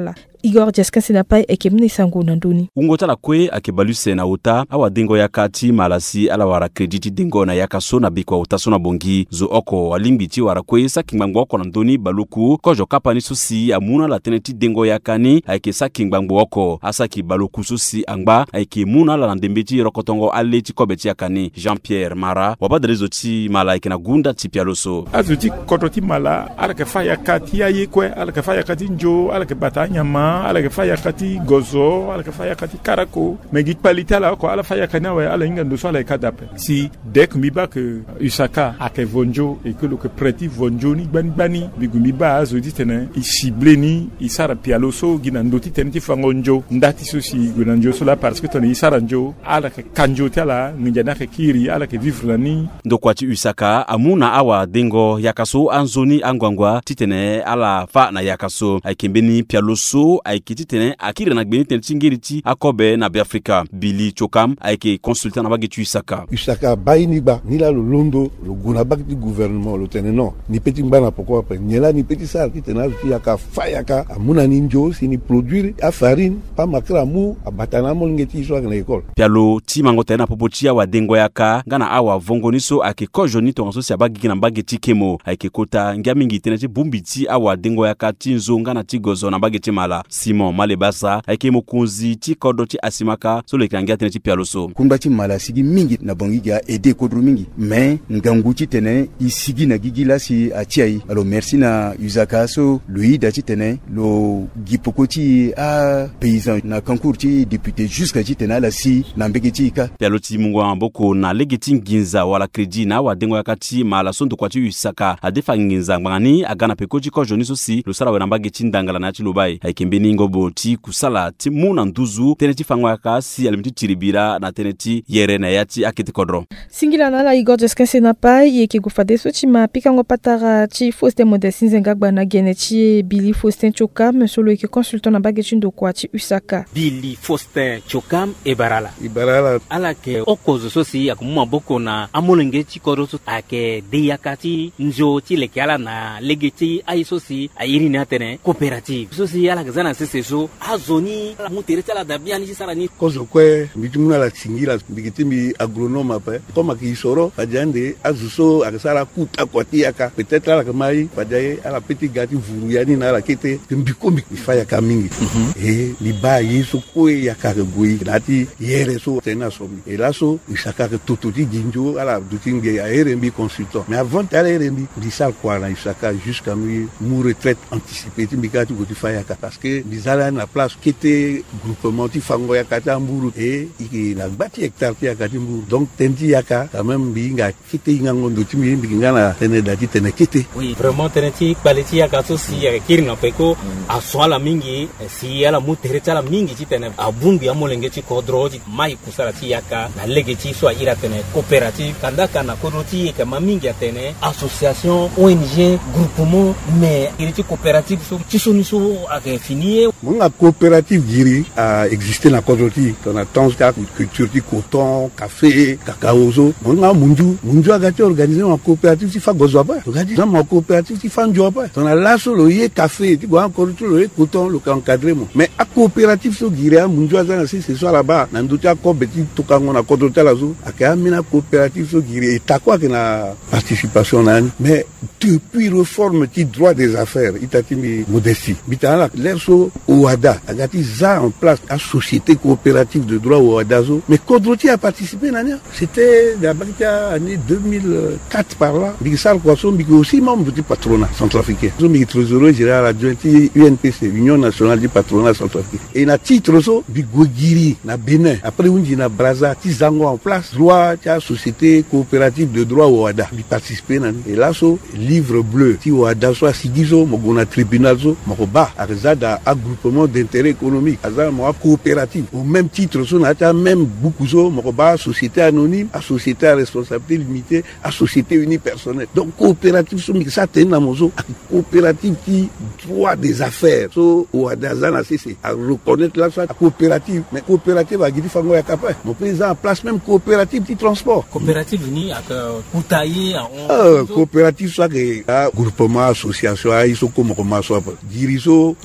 Igor Jeskan Senapai ekemne sango nandoni. Ungota la kwe akebaluse na uta awa dengo ya kati malasi ala wara krediti dengo na yakaso na bikwa utaso na bongi zo oko walimbiti wara kwe sa kingbango oko nandoni baluku kojo kapani susi amuna la teneti dengo ya kani aike sa kingbango oko asa ki baluku susi angba aike muna la ndembeti rokotongo aleti kobeti ya kani Jean-Pierre Mara wabadrezo ti mala aike na gunda ti pialoso azuti kototi mala ala ke faya kati ya yekwe ala ke faya kati njo ala ke batanyama ala ke faya kati gozo ala ke faya kati karako megit palita la ko ala faya kanawe ala inga ndo so ala kadape si dek miba ke usaka ake vonjo et que le que preti vonjo ni bani bani bigumiba azodi tene i ciblé ni i sara pialoso ginandoti tene fangonjo ndati sosi ginanjo sola parce que tone i sara njo ala ke kanjo tala ngijana ke kiri ala ke vivre la ni ndo kwati usaka amuna awa dengo yakaso anzoni angwangwa titene ala fa na yakaso aikembeni pialoso aikiti tene akiri na gbeni tene tingiriti akobe na Biafrika Billy Chokam aike consultant na bagetu usaka usaka baini ba nila lo londo lo gunabak du gouvernement lo tene non ni petit bana pourquoi après nyela ni petit sar titena yaka fayaka amuna ninjo sini produire a farine pa makra mu abatana mo ngeti so na école pialo ti mangote na popotia wa dengo yaka ngana awa vongoniso ake kojoni to nso sia bagiki na bageti kemo ake kota ngiamingi tene ti bumbiti awa dengo yaka tinzo ngana ti gozo na bageti mala Simon Malebasa ake mokunzi ti kodo ti asimaka so le kangia tene ti pialo so kumba ti mala sigi mingi na bongi ya aider kodro mingi mais ngangu ti tene isigi na gigila si atiai alors merci na usaka so lui da ti tene lo gipokoti a paysan na concours ti député jusqu'à ti tene la si na mbeki ti ka pialo ti mungu amboko na legeti nginza wala kredi na wa dengo yakati mala sondo kwa ti usaka adefa nginza ngani agana pekoji ko joni so si lo sala we na bageti ndangala na ti lobai aikembeni ngobo ti kusala ti muna nduzu tene ti fangwa ka si alimti tiribira na tene ti yere na yati akiti kodro singila na la Igor Jeskan Senapai yeke gufade so ti ma pikango patara ti Faustin Modeste Nzengagba na gene ti Billy Faustin Chokam solo yeke consultant na bageti ndo kwa ti usaka Billy Faustin Chokam Ibarala Ibarala ala ke okozo so si akumuma boko na amolenge ti kodo so ake deyakati njo ti leke ala na legeti ai so si ayiri na tene coopérative so si ala zana sese so azoni la mutere tala da biani ci sarani kozo kwe bitumuna la singira bigiti mi agronome apa koma ki soro ajande azuso akasara kuta kwati aka peut-être ala kamai bajaye ala petit gati vuru yani na la kete mbikomi ifaya kamingi eh liba yeso kwe yakagoi dati yere so tena somi et là so isaka que tototi ginjo ala dutinge a erembi consultant mais avant d'aller erembi disal kwa na isaka jusqu'à mi mu retraite anticipée timikati ko tifaya ka parce que bizala na place kete groupement ti fango ya kata mburu et iki na bati hectare ti akati mburu donc tendi yaka quand même binga kete ingango ndoti mi binga na tene dati tene kete oui vraiment tene ti quality ya kaso si ya kirna peko a swala mingi si ala mu tereta la mingi ti tene abumbi amolenge ti kodro ti mai kusala ti yaka na lege ti so ira tene coopérative kandaka na kodro ti ke mamingi tene association O N G groupement mais iri ti coopérative so ti so ni so ake fini monga coopérative giri a existé na kodro ti on a tant de culture ti coton café cacao zo monga munju munju agati organiser en coopérative ti fa gozo ba ogadi na ma coopérative ti fa njo ba on a la so lo ye café ti go encore tout lo ye coton lo encadrer mo mais a coopérative so giri a munju azana si c'est soit là-bas na nduti akobe ti tokango na kodro tala zo aka mina coopérative so giri etakwa ke na participation na mais depuis réforme ti droit des affaires itati mi modestie bitala l'air so ouada agati za en place a société coopérative de droit ouada zo mais kodroti a participé nania c'était la bakita année deux mille quatre par là bigisal kwaso bigi aussi membre du patronat centrafricain zo mi trésorier général adjoint ti U N P C Union nationale du patronat centrafricain et na titre so bigogiri na Bénin après unji na Brazza ti zango en place droit ti société coopérative de droit ouada bi participer nani et là so livre bleu ti ouada so sigizo mogona tribunal zo mokoba arzada a groupement d'intérêt économique azal mo coopérative au même titre so na ta même beaucoup zo mokoba société anonyme a société à responsabilité limitée a société unipersonnelle donc coopérative so mi sa tena mozo coopérative qui droit des affaires so ouada zana c'est à reconnaître la soit coopérative mais coopérative a gidi fango ya kapa mon président en place même coopérative de transport coopérative ni ak koutaye en coopérative soit que groupement association a iso comme comment soit diriso na moment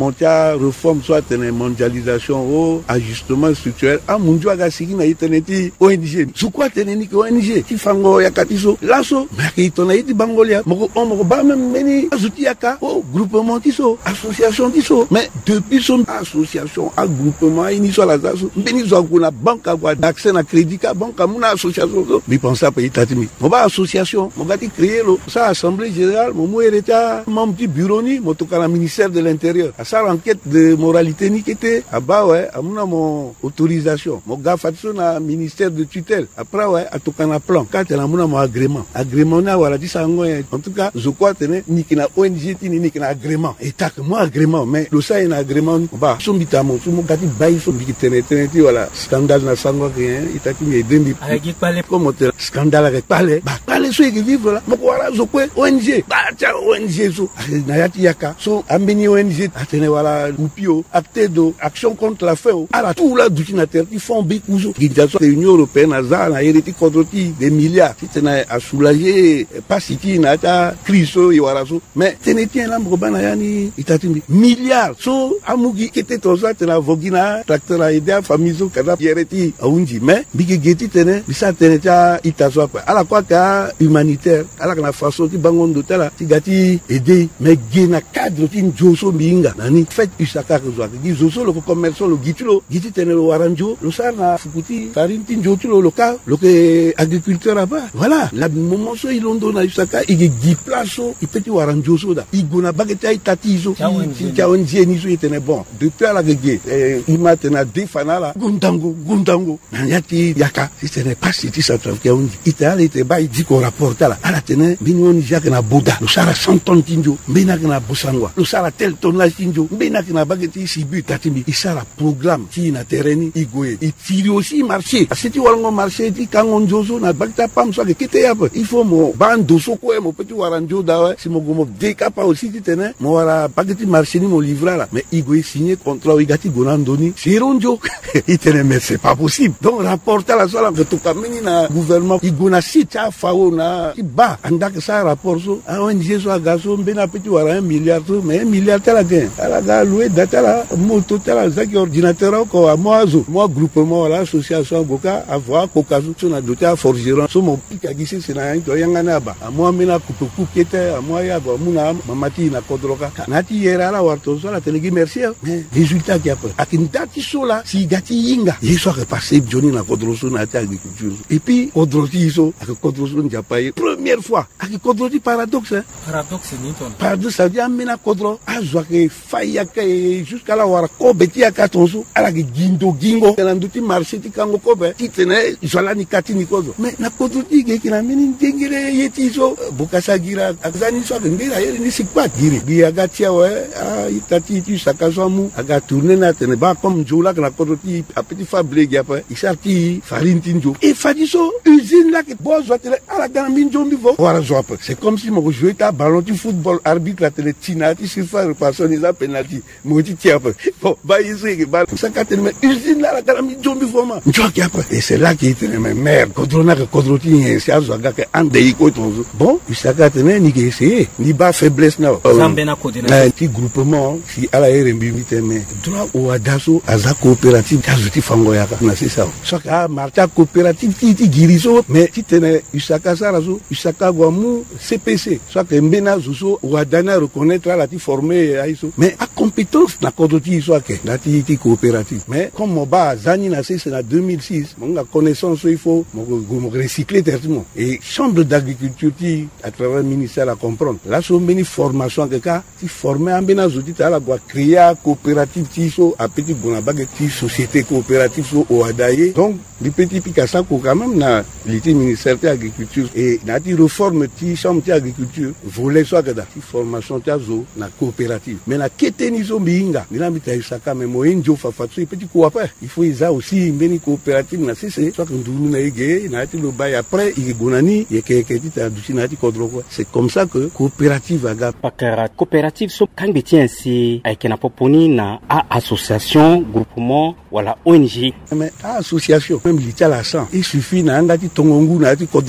monter réforme soit une mondialisation ou ajustement structurel a mundu aga sigina iteneti O N G su quoi teneni ko O N G ti fango ya katiso laso maki tona iti bangolia moko on ba même meni azuti yaka o groupement tiso association tiso mais depuis son association a groupement iniso la zaso mbeni zo kuna banque kwa d'accès na crédit ka banque muna association so bi pensa pa itatimi mo ba association mo gati créer lo sa assemblée générale mo mo ereta mon petit bureau ni mo to kana ministère de l'intérieur à sa enquête de moralité ni kete aba ouais amuna mon autorisation mo ga fatso na ministère de tutelle après ouais atokana plan quand na muna mo agrément agrément na wala di sango en tout cas je crois tene ni kina O N G ti ni kina agrément et tak mo agrément mais le ça ina agrément ba so bitamo so mo gati bay so bi tene tene ti wala scandale na sango rien itaki mi dembi avec pale comme scandale avec pale ba pale so ki vivre là mo ko wala zo ko O N G ba cha O N G so na yati yaka so ambeni O N G atene wala upio acte de action contre la faim ala tout là d'utinateur qui font bikuzo l'Union l'Union européenne a za na hérité contre des milliards qui tena à soulager pas siti na ta crise yo wala so mais tene tien la mbo bana yani itati milliards so amugi kete toza tena vogina tracteur a aider famille zo kada yereti aunji mais bigi geti tene bisa tene ta itazo pa ala kwa ka humanitaire ala kana façon ti bangondo tala ti gati aider mais gena cadre ti njoso binga nani fait usaka ko zo ki zoso lo commerçant lo gitulo giti tene lo waranjo lo sana fukuti farine ti njotulo lo ka lo ke agriculteur aba voilà la moment so ilondo na usaka igi giplaso ipeti waranjo so da igona bageta itatizo ti chaonje ni so itene bon depuis ala gege eh, imatena defanala gundango gundango yati yaka itene pasi ti central ke unji itala ite bai diko rapportala ala tene binoni jake na boda lo sara cent tonnes tinjo mbena na busangwa lo sara tel tonnage tinjo mbena na bageti sibu tatimi isara programme ti na terreni igoye itiri aussi marché c'était walango marché ti kango njozo na bagta pam so ke kete ya il faut mo bando so ko mo petit waranjo dawa si mo gomo dekapa aussi ti tene mo wara bageti marché ni mo livra là mais igoye signé contrat igati gonandoni sironjo itene mais c'est pas possible donc rapporter la sola que to kamini na gouvernement igona sita fao na ba andaka sa rapport so a O N G so agaso mbena petit wara un milliard so mais un milliard tala gain ala ga louer data la moto tala zaki ordinateur ko a moazo moi groupement la association boka avoir kokazu so na doté forgeron so mo pika gisi sina to yangana ba a moi mena kutoku kete a moi ya ba muna mamati na kodroka nati yera la warto so la tenegi merci mais résultat qui après akintati so la si gati yinga yeso que passer joni na kodroso na ta agriculture et puis kodroti so ak kodroso njapai première fois ak kodroti paradoxe hein? paradoxe ni ton paradoxe ça dit amena kodro azwa ke faya ke jusqu'à la wara ko beti akatonso ala ke gindo gingo na nduti marché ti kango ko be ti tene zola ni kati ni kozo mais na kodroti ke kina mini ngere yeti so bukasa gira akzani so ke ngira yeri ni sikwa giri bi agatia we a itati ti sakazo mu aga tourner na tene ba comme jola na kodroti a petit fabrique après il sorti farine tinjo et fadiso usine là que bozo tele ala gana minjo mi vo wara zo après c'est comme si mo jouer ta ballon de football arbitre la tele tinati sur faire personne ils a penalty mo ti ti après bon ba yisi ke ba sakate mais usine là la gana minjo mi vo ma njoki après et c'est là qui était mes mères kodrona que kodroti ni c'est azo ga ke ande iko tonzo bon sakate ne ni ke essayer ni ba faiblesse na zambena coordination ti groupement si ala erembi miteme droit au adaso aza coopérative kazuti fango yaka na c'est ça so ka marcha coopérative ti ti giriso mais ti tene usaka sarazo usaka gwamu C P C so que mbena zuso wadana reconnaître la ti former aiso mais a compétence na kodoti so que na ti ti coopérative mais comme moba zani na c'est na deux mille six mon connaissance il faut mo recycler tertinement et chambre d'agriculture ti à travers ministère à comprendre là so mbeni formation que ka ti former ambena zuti tala gwa créer coopérative ti so a petit bona bague ti société coopérative so o adaye donc du petit picasa ko quand même na l'ité ministère de l'agriculture et na ti réforme ti chambre de agriculture volet so que da ti formation ti zo na coopérative mais na keteni zo mbinga nila mita isaka mais mo enjo fa fatso petit ko après il faut isa aussi mbeni coopérative na c'est so que ndulu na ige na ti lo bay après il gonani ye ke ke ti ta dusi na ti kodro ko c'est comme ça que coopérative aga pakara coopérative so kangbe ti ainsi ay kena poponi na a association groupement wala O N G mais a association même l'État la sang il suffit na ngati tongongu na ti kodroka a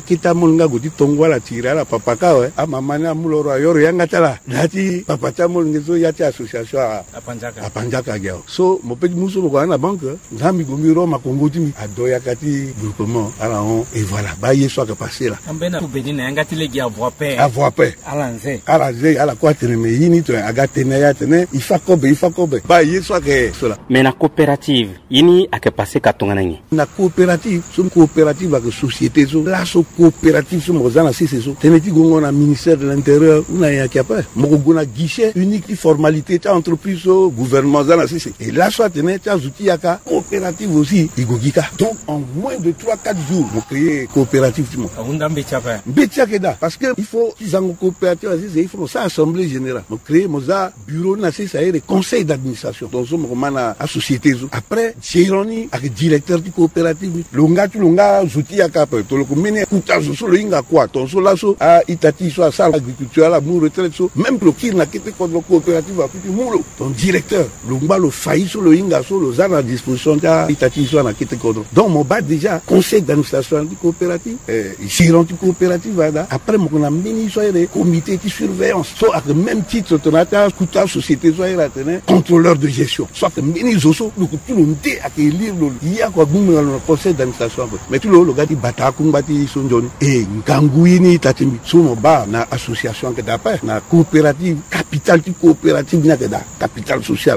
akita mulunga goti tongwa la tira la papaka we amamana muloro yoro yanga tala dati papata mulunga so yati association apanjaka apanjaka gao so mopeti muso ko na banque ngambi gomiro makongoti mi adoya kati groupement ala on et voilà ba yeso ka passer là ambena kubedi na yanga tile gia voix paix a voix paix ala nze ala nze ala kwa tene me yini to agate na ya tene ifakobe ifakobe ba yeso ka cela mais na coopérative yini ake passer katonga ngi na coopérative so coopérative avec société so la so coopérative so mozana si c'est so teneti gongo na ministère de l'intérieur una ya kiapa moko gona guichet unique formalité ta entreprise so gouvernement zana si c'est et là soit teneti ta zouti yaka coopérative aussi igogika donc en moins de trois quatre jours mo créer coopérative timo unda mbechapa mbechakeda parce que il faut qu'ils en coopérative il faut ça assemblée générale mo créer moza bureau na si ça et conseil d'administration donc so mo mana à société so après géroni avec directeur du coopérative longa tu longa zouti yaka to le komene kuta so lo inga kwa ton so la so a itati so a sala agriculture la mu retraite so même le kir na kete ko coopérative a petit mulo ton directeur longa lo failli so lo inga so lo zana à disposition ta itati so na kete ko donc mon bas déjà conseil d'administration du coopérative euh gérant du coopérative là après mon na mini so le comité de surveillance so à même titre tonata kuta société so la tenait contrôleur de gestion soit que mini zoso le tout le ndé à lire le il y a quoi boum le conseil d'administration mais tout le gars di bata kumbati so njoni e nganguyini tatimbi so mo ba na association que d'après na coopérative capital du coopérative na da capital social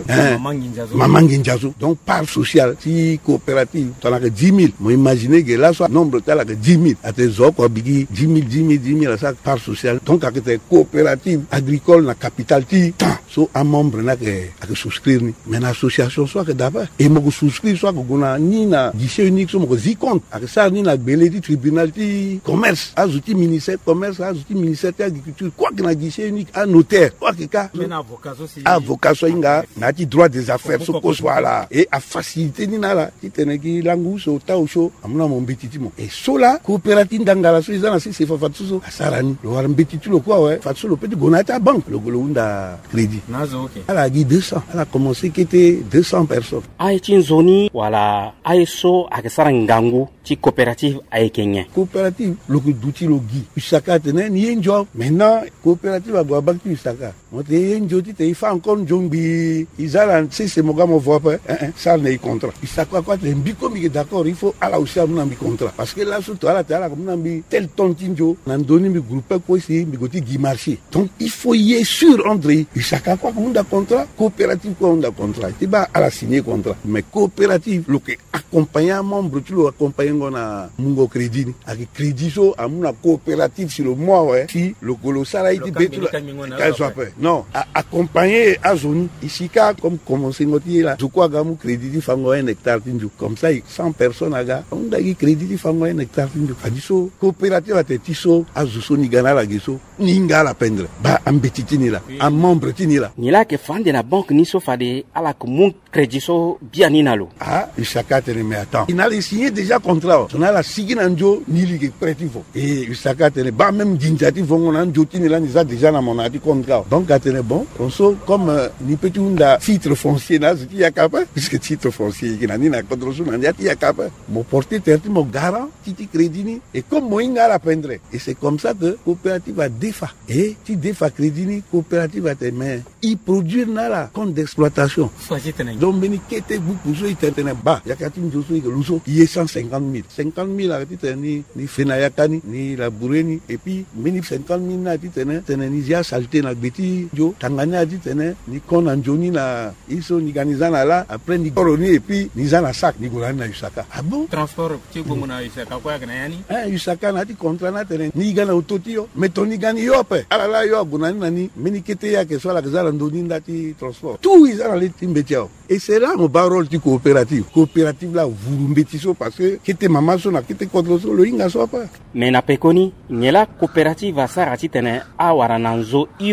mamangi njazo donc part social si coopérative tu as que dix mille moi imaginer que là soit nombre tel que dix mille à tes autres bigi dix mille dix mille dix mille ça part social donc avec tes coopérative agricole na capital ti tant so un membre na que à souscrire ni mais na association soit que d'après et mo souscrire soit que gona ni na guichet unique so mo zi compte avec ça ni na belé du tribunal du commerce azuti ministère commerce azuti ministère de l'agriculture quoi que na guichet unique à notaire quoi que ka avocat aussi avocat so inga na ti droit des affaires so ko soit et à faciliter ni na la ti teneki langu so ta so amuna mo mbetiti mo et so la coopérative ndangala so izana si c'est fatsu so asarani lo war mbetiti lo quoi ouais fatsu lo petit gonata banque le golo unda crédit nazo OK elle a dit deux cents elle a commencé qui était deux cents personnes ay tinzoni wala ay so akesara ngangu ti coopérative ay Kenya coopérative le douti lo gi usaka tene ni enjo maintenant coopérative agwa bakti usaka mote enjo ti te fa encore jombi izala si c'est moga mo voix pas ça n'est contrat usaka quoi te mbiko mi d'accord il faut ala aussi amna mi contrat parce que là surtout ala tala comme nambi tel ton tinjo nan doni mi groupe ko si mi goti gi marché donc il faut y être sûr André usaka quoi comme un contrat coopérative quoi un contrat ti ba ala signer contrat mais coopérative le que accompagner membre tu le accompagner ngona mungo crédit avec crédit so amuna coopérative sur le mois ouais si le colossal a été betu qu'elle soit pas non accompagner à zone ici ka comme commencer ngoti là je crois gamu crédit fango un hectare tinju comme ça cent personnes aga on da crédit fango un hectare tinju adiso coopérative a tiso azuso ni gana la giso ni ngala pendre ba ambetitini là un membre tini là ni là que fan de la banque ni so fade ala ko mon crédit so bien ni nalo ah Usaka tene mais attends il a signé déjà contrat on a la signé nanjo ni ligue prêtivo et Usaka tene ba même d'initiative on a jotini là déjà déjà na mon ati contrat donc a tene bon on so comme euh, ni petit unda titre foncier na ziti ya kapa puisque titre foncier qui na ni na contrôle na ni ya kapa mon porter terti mon garant titi crédit ni et comme moinga la pendre et c'est comme ça que coopérative a défa et ti défa crédit ni coopérative a te mais il produire na la compte d'exploitation donc beni kete beaucoup so itene ba yakati njoso ke luso il est cent cinquante mille cinquante mille a ti teni ni fenayakani ni la bureni et puis meni cinquante mille na ti tene tene ni ya salté na beti jo tanganya ti tene ni kona njoni na iso ni ganizana la après ni koroni et puis ni zana sac ni golana na Usaka ah bon transport ti gomo na Usaka kwa kana yani ah Usaka na ti contrat na tene ni gana utotio metoni gani yope ala la yo gunani nani meni kete ya ke swala kazala ndoni ndati transport tout izana le timbetiao et c'est là mon barol du coopérative coopérative là vous mbetiso parce que kete mama so na kete kontrol so lo inga so pa mais na pekoni nyela coopérative asara titene awara nanzo iyo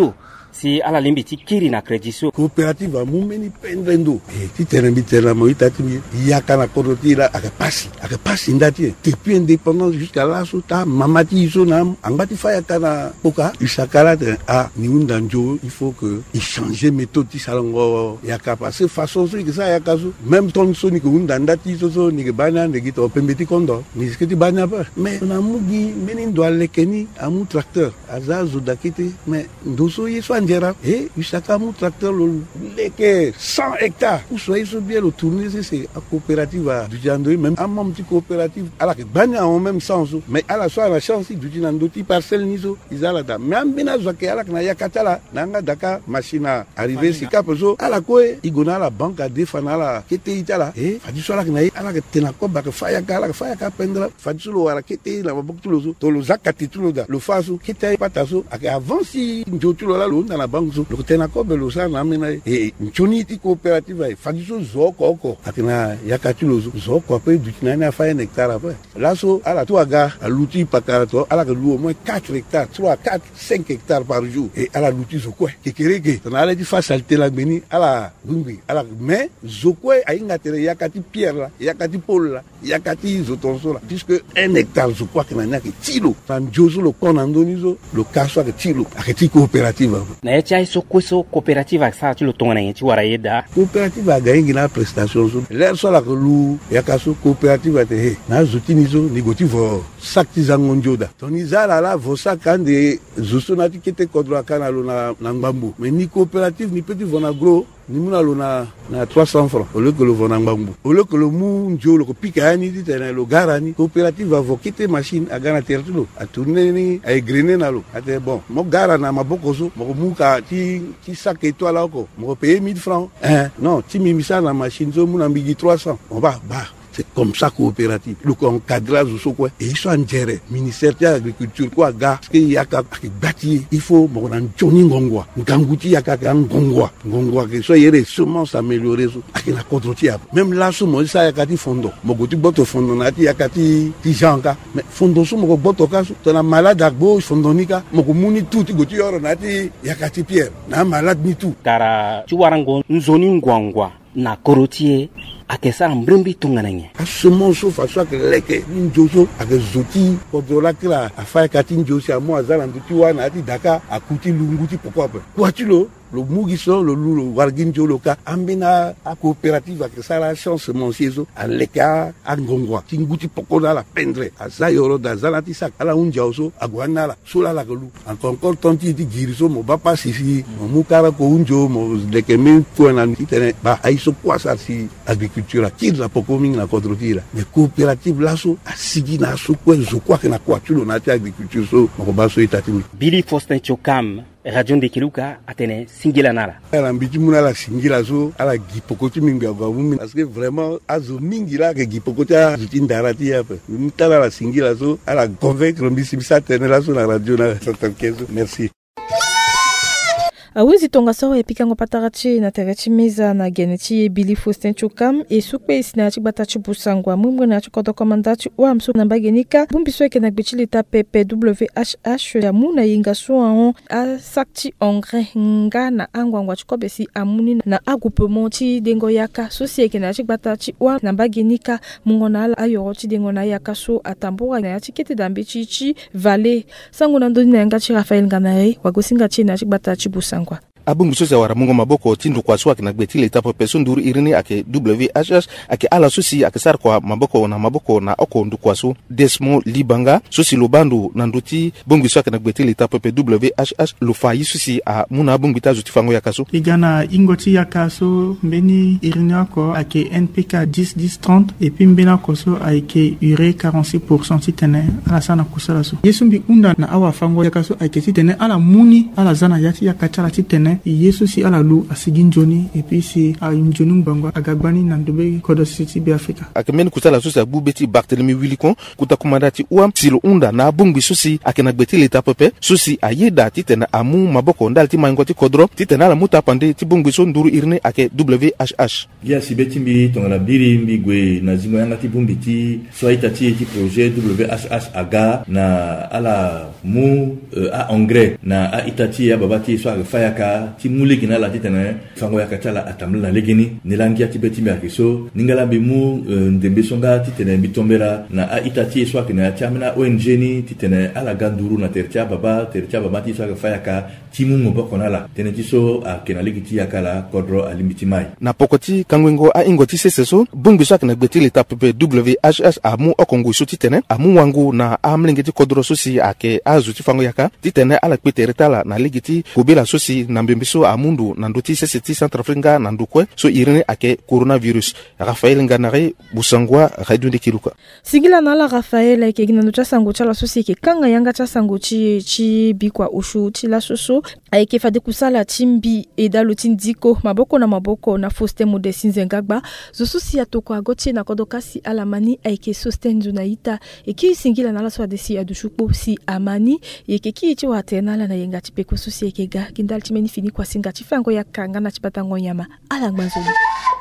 si ala limbi ti kiri na krediso coopérative a mumeni pendendo e ti terembi terra mo itati mi yaka na korotira aka pasi aka pasi ndati depuis indépendance jusqu'à là so ta mamati so na angati faya kana poka isakala te a ni undanjo il faut que il changer méthode ti salongo yaka parce façon so que ça yaka so même ton so ni ko undandati so so ni ke bana ne gito pembeti kondo ni ce que ti bana pas mais na mugi meni ndo alekeni amu tracteur azazo dakite mais ndoso yeso anjera e isaka mu tracteur lo leke cent hectares ou soit so bien le tourner c'est a coopérative du jando même a mon petit coopérative ala ke bana en même sens mais ala so la chance du jinando ti parcelle niso izala da même bina zoke ala na yakatala nanga daka machine arrivé si kapozo ala ko igona la banque a défana la kete itala e fadi so la na ala ke tena ko ba ke faya ka ala faya ka pendra fadi so lo ala kete la bok tulozo to lo zakati tuloda lo faso kete pataso ake avant si njotulo la lo na la banque so lo tena ko be lo sa na mena e nchoni ti coopérative ai fadi so zoko ko akina yakatulozo zoko pe du tinana faya hectare après là so ala to aga aluti pakarato ala ke lu au moins quatre hectares trois quatre cinq hectares par jour et ala luti zoko ke kereke na ala di facilité la beni ala gumbi ala mais zoko ainga tere yakati pierre la yakati paul la yakati zotonso la puisque un hectare zoko ke na nyaki tilo tam jozo lo konandonizo lo kaso ke tilo aketi coopérative na echa iso kweso coopérative aksa tilo tongana ngi wara yeda coopérative aga ngi na prestation so l'air so la lu yakaso coopérative te he na zotinizo nigotivo sakti zangonjoda tonizala la vosa kande zosonati kete kodro kana lo na ngbambu mais ni coopérative ni petit vonagro ni muna lo na na trois cents francs au lieu que le vonangbangu au lieu que le mu njo lo pika ni dit na lo garani coopérative va vokite machine a gana tertulo a tourner ni a griner na lo ate bon mo gara na maboko so mo muka ti ti sac étoile là ko mo payer mille francs hein non ti mimisa na machine zo muna mbigi trois cents on va bah c'est comme ça coopérative le cadrage so quoi et ils sont en géré ministère de l'agriculture quoi gars parce qu'il y a ka bâti il faut mo na joni ngongwa nganguti ya ka ngongwa ngongwa que so yere semences améliorer so akina contrôler même là so mo ça ya ka ti fondo mo goti boto fondo na ti ya ka ti ti janka mais fondo so mo boto ka so to na malade agbo fondo nika mo ko muni tout goti yoro na ti ya ka ti pierre na malade ni tout kara ti warango nzoni ngwangwa na korotie akesa mbrembi tungananye asomon so faso ke leke njoso ake zoti kodola kila afai kati njosi amo azala nduti wana ati daka akuti lunguti pourquoi pas quoi tu lo le mugiso le lu warginjo loka ambina a coopérative ake sala chance monsiezo a leka a ngongwa tinguti pokola la pendre azayoro da zalati sak ala unjauso agwana la sola la gelu en encore tonti di giriso mo ba pas ici mo mukara ko unjo mo leke men ko na titene ba aiso kwa sa si agriculture qui la pokoming na kodrotira mais coopérative laso asigi na so ko zo kwa na kwa tulo na ti agriculture so mo ba so itatimi Billy Faustin Chokam Radio de Kiluka atene singila nara ala mbiti muna la singila so ala gipokoti mingi ya gwamu parce que vraiment azo mingi la ke gipokoti a zutindarati ya pe mutala la singila so ala convaincre mbisi bisa tenela so na radio na soixante-quinze merci. Awezi tonga sawa epikango patarachi na terechi meza na geneti Billy Faustin Chokam e sukwe isina chibatachi busangwa mumwe na chikoto komandachi wa msu na bagenika bumbiso eke na gbichi leta P P W H H ya muna yinga suwa a sakti ongre nga na angwangwa chikobesi amuni na agroupement chi dengo yaka sosi eke na chibatachi wa na bagenika mungo na ala ayoro chi dengo na yaka so atambura na chikete dambe chi chi vale sangu na ndoni na yanga chi Rafael Nganare wagosinga chi na chibatachi busangwa abungu sosi wara mungo maboko tindu kwa swaki na gbetile tapo pesunduru irini ake W H H ake ala sosi ake sar kwa maboko na maboko na oko ndu kwa so Desmond Libanga sosi lobandu na nduti bungu swaki na gbetile tapo pe W H H lufayi sosi a muna bungu tazu tifango ya kaso igana ingoti ya kaso mbeni irini ako ake N P K dix dix trente et puis mbena koso ake urée quarante-six pour cent titene ala sana kusala so yesumbi unda na awa fango ya kaso ake titene ala muni ala zana yati ya kachala titene yesu si ala lu asigin joni et puis si a une jonu bangwa agagbani nandobe kodo city be africa akmen kusala susi abubeti Barthélemy Wilikon kuta kumandati uam silo unda na bungbi susi akena gbeti leta pepe susi ayeda titena amu maboko ndal ti mangoti kodro titena la muta pande ti bungbi so nduru irne ake W H H ya sibeti mbi tongala biri mbi gwe na zimo yanga ti bungbi ti soita ti ti projet W H H aga na ala mu uh, a engrais na a itati ya babati so aga fayaka ti mulegi na la titena fango ya kachala atamla legeni nilangia ti beti mbi so ningala bi mu uh, ndembe songa titena mbi tombera na a itati so akina ti amena O N G ni titena ala ganduru na tertia baba tertia baba ti so aga fayaka ti mu ngobo konala tene ti so akena legiti yakala kodro alimbiti mai na pokoti kangwengo a ingoti seseso bungi so akena gbeti leta pepe W H H amu okongo so titena amu wangu na amlengeti kodro so si ake azuti fango yaka titena ala kpeteretala na legiti kobela so si na mbembiso amundu na ndoti seseti Centrafrica na ndukwe so irene ake coronavirus Raphaël Nganare Busangwa Radio Ndekiruka Singila na la Raphaël ke gina no chasango chala so si ke kanga yanga chasango chi chi bikwa ushu chi la soso aike fade kusala timbi eda lotindiko maboko na maboko na Faustin Modeste Nzengagba zo so si atoko agotie na kodokasi alamani aike sosten zunaita e ki singila na la so adesi adushupo si amani e ke ki chi watena la na yenga tipeko so si eke ga kindal timeni fini kwa singa chifango ya kanga na chipatango nyama ala ngbanzoli